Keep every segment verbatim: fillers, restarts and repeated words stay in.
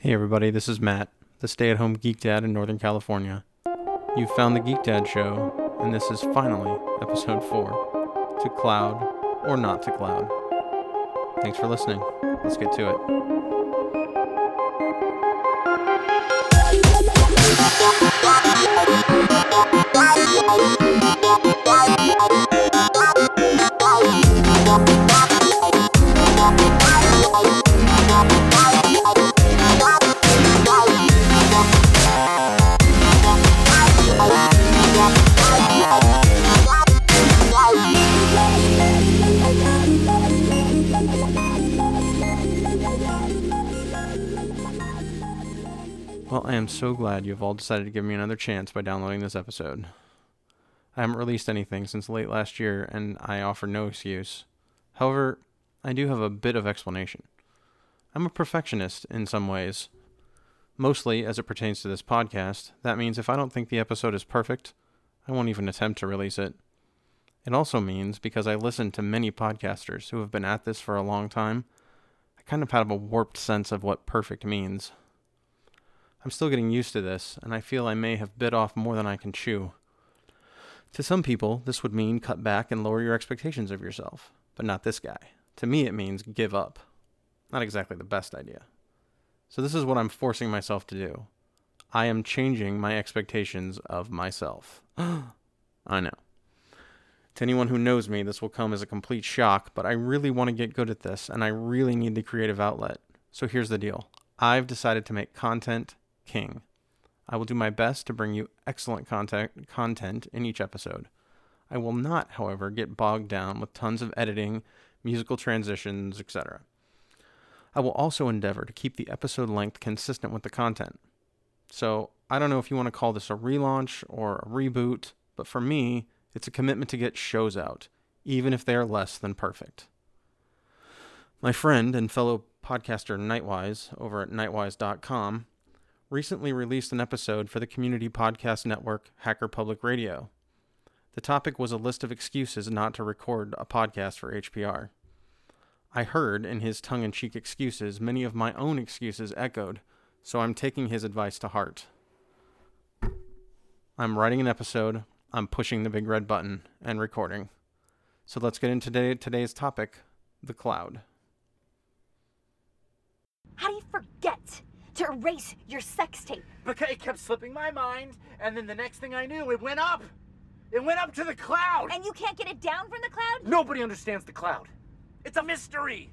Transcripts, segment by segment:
Hey everybody, this is Matt, the stay-at-home geek dad in Northern California. You've found the Geek Dad Show, and this is finally episode four, To Cloud or Not to Cloud. Thanks for listening. Let's get to Well, I am so glad you have all decided to give me another chance by downloading this episode. I haven't released anything since late last year, and I offer no excuse. However, I do have a bit of explanation. I'm a perfectionist in some ways. Mostly, as it pertains to this podcast, that means if I don't think the episode is perfect, I won't even attempt to release it. It also means, because I listen to many podcasters who have been at this for a long time, I kind of have a warped sense of what perfect means. I'm still getting used to this, and I feel I may have bit off more than I can chew. To some people, this would mean cut back and lower your expectations of yourself, but not this guy. To me, it means give up. Not exactly the best idea. So this is what I'm forcing myself to do. I am changing my expectations of myself. I know. To anyone who knows me, this will come as a complete shock, but I really want to get good at this, and I really need the creative outlet. So here's the deal. I've decided to make content king. I will do my best to bring you excellent content content in each episode. I will not, however, get bogged down with tons of editing, musical transitions, et cetera. I will also endeavor to keep the episode length consistent with the content. So, I don't know if you want to call this a relaunch or a reboot, but for me, it's a commitment to get shows out, even if they are less than perfect. My friend and fellow podcaster Nightwise over at nightwise dot com recently released an episode for the community podcast network Hacker Public Radio. The topic was a list of excuses not to record a podcast for H P R. I heard in his tongue-in-cheek excuses many of my own excuses echoed, so I'm taking his advice to heart. I'm writing an episode, I'm pushing the big red button, and recording. So let's get into today, today's topic, the cloud. How do you forget to erase your sex tape? Because it kept slipping my mind, and then the next thing I knew, it went up. It went up to the cloud. And you can't get it down from the cloud? Nobody understands the cloud. It's a mystery.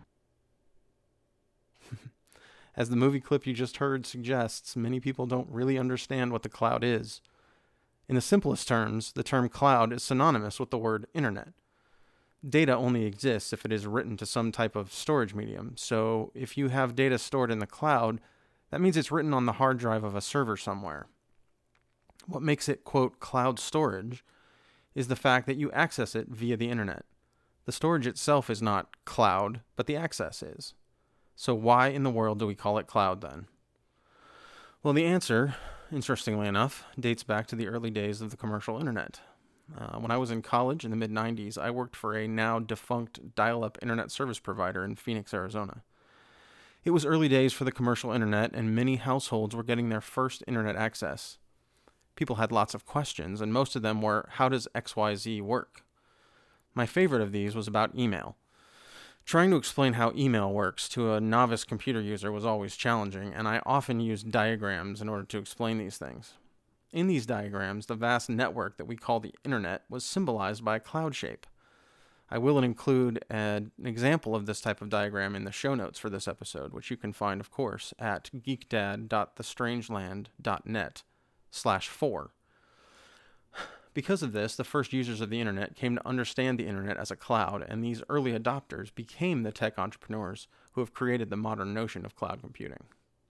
As the movie clip you just heard suggests, many people don't really understand what the cloud is. In the simplest terms, the term cloud is synonymous with the word internet. Data only exists if it is written to some type of storage medium, so if you have data stored in the cloud, that means it's written on the hard drive of a server somewhere. What makes it, quote, cloud storage is the fact that you access it via the internet. The storage itself is not cloud, but the access is. So why in the world do we call it cloud then? Well, the answer, interestingly enough, dates back to the early days of the commercial internet. Uh, when I was in college in the mid nineties, I worked for a now defunct dial-up internet service provider in Phoenix, Arizona. It was early days for the commercial internet, and many households were getting their first internet access. People had lots of questions, and most of them were, how does X Y Z work? My favorite of these was about email. Trying to explain how email works to a novice computer user was always challenging, and I often used diagrams in order to explain these things. In these diagrams, the vast network that we call the internet was symbolized by a cloud shape. I will include an example of this type of diagram in the show notes for this episode, which you can find, of course, at geekdad.thestrangeland.net slash four. Because of this, the first users of the internet came to understand the internet as a cloud, and these early adopters became the tech entrepreneurs who have created the modern notion of cloud computing.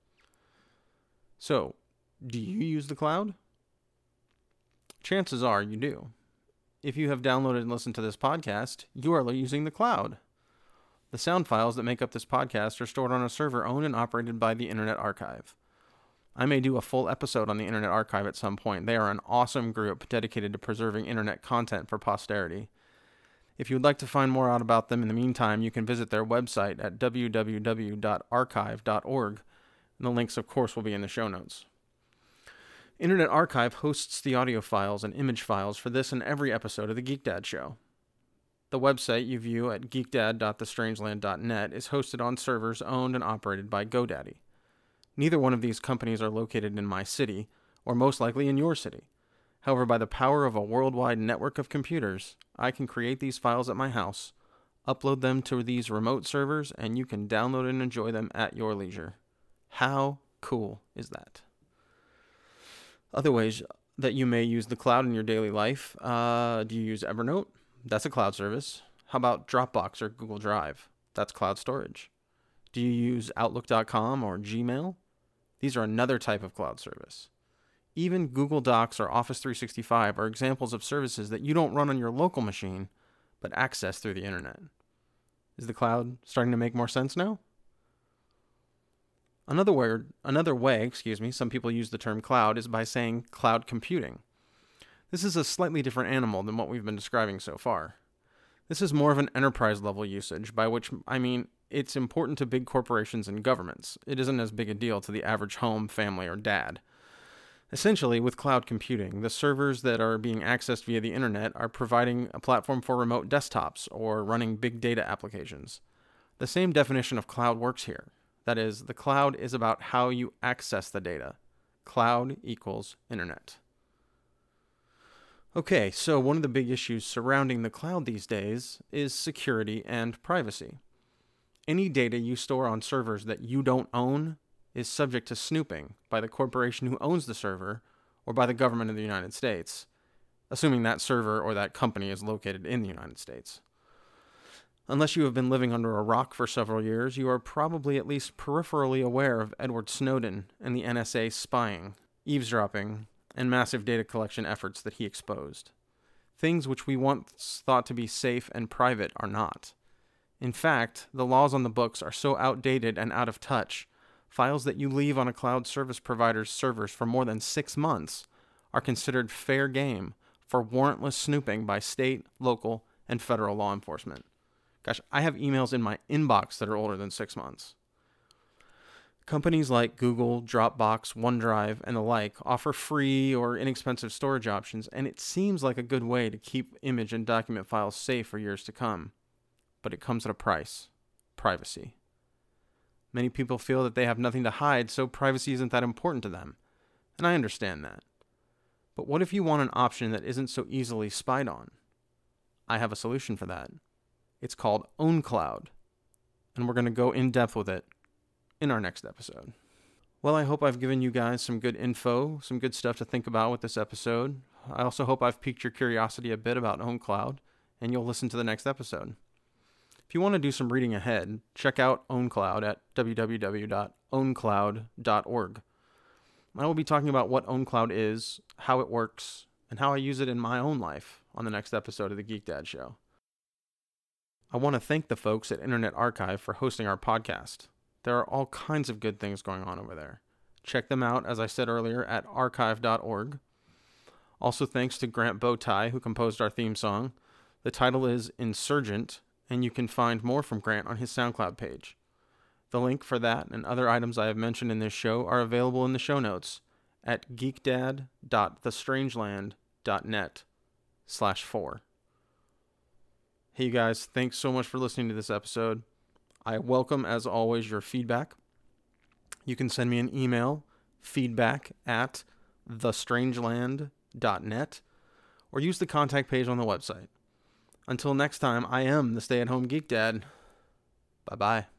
So, do you use the cloud? Chances are you do. If you have downloaded and listened to this podcast, you are using the cloud. The sound files that make up this podcast are stored on a server owned and operated by the Internet Archive. I may do a full episode on the Internet Archive at some point. They are an awesome group dedicated to preserving internet content for posterity. If you would like to find more out about them in the meantime, you can visit their website at w w w dot archive dot org. And the links, of course, will be in the show notes. Internet Archive hosts the audio files and image files for this and every episode of The Geek Dad Show. The website you view at geek dad dot the strange land dot net is hosted on servers owned and operated by GoDaddy. Neither one of these companies are located in my city, or most likely in your city. However, by the power of a worldwide network of computers, I can create these files at my house, upload them to these remote servers, and you can download and enjoy them at your leisure. How cool is that? Other ways that you may use the cloud in your daily life. Uh, do you use Evernote? That's a cloud service. How about Dropbox or Google Drive? That's cloud storage. Do you use Outlook dot com or Gmail? These are another type of cloud service. Even Google Docs or Office three sixty-five are examples of services that you don't run on your local machine, but access through the internet. Is the cloud starting to make more sense now? Another word, another way, excuse me, some people use the term cloud is by saying cloud computing. This is a slightly different animal than what we've been describing so far. This is more of an enterprise level usage, by which I mean it's important to big corporations and governments. It isn't as big a deal to the average home, family, or dad. Essentially, with cloud computing, the servers that are being accessed via the internet are providing a platform for remote desktops or running big data applications. The same definition of cloud works here. That is, the cloud is about how you access the data. Cloud equals internet. Okay, so one of the big issues surrounding the cloud these days is security and privacy. Any data you store on servers that you don't own is subject to snooping by the corporation who owns the server or by the government of the United States, assuming that server or that company is located in the United States. Unless you have been living under a rock for several years, you are probably at least peripherally aware of Edward Snowden and the N S A spying, eavesdropping, and massive data collection efforts that he exposed. Things which we once thought to be safe and private are not. In fact, the laws on the books are so outdated and out of touch, files that you leave on a cloud service provider's servers for more than six months are considered fair game for warrantless snooping by state, local, and federal law enforcement. Gosh, I have emails in my inbox that are older than six months. Companies like Google, Dropbox, OneDrive, and the like offer free or inexpensive storage options, and it seems like a good way to keep image and document files safe for years to come. But it comes at a price: privacy. Many people feel that they have nothing to hide, so privacy isn't that important to them, and I understand that. But what if you want an option that isn't so easily spied on? I have a solution for that. It's called OwnCloud, and we're going to go in depth with it in our next episode. Well, I hope I've given you guys some good info, some good stuff to think about with this episode. I also hope I've piqued your curiosity a bit about OwnCloud, and you'll listen to the next episode. If you want to do some reading ahead, check out OwnCloud at w w w dot own cloud dot org. I will be talking about what OwnCloud is, how it works, and how I use it in my own life on the next episode of The Geek Dad Show. I want to thank the folks at Internet Archive for hosting our podcast. There are all kinds of good things going on over there. Check them out, as I said earlier, at archive dot org. Also thanks to Grant Bowtie, who composed our theme song. The title is Insurgent, and you can find more from Grant on his SoundCloud page. The link for that and other items I have mentioned in this show are available in the show notes at geekdad dot the strange land dot net slash four. Hey you guys, thanks so much for listening to this episode. I welcome, as always, your feedback. You can send me an email, feedback at the strange land dot net, or use the contact page on the website. Until next time, I am the stay-at-home geek dad. Bye-bye.